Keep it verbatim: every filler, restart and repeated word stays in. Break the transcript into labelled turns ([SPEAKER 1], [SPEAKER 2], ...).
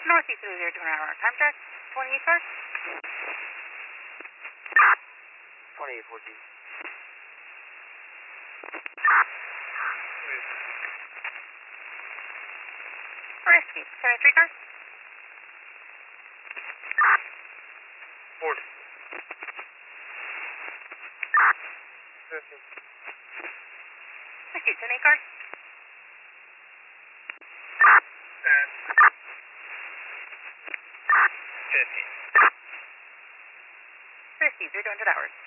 [SPEAKER 1] Northeast three zero two an hour. Time check. twenty-eight car.
[SPEAKER 2] twenty-eight fourteen.
[SPEAKER 1] Risky. seventy-three car.
[SPEAKER 2] forty. fifteen.
[SPEAKER 1] Risky. ten eight car.
[SPEAKER 2] ten. fifteen.
[SPEAKER 1] Risky. zero two hundred hours.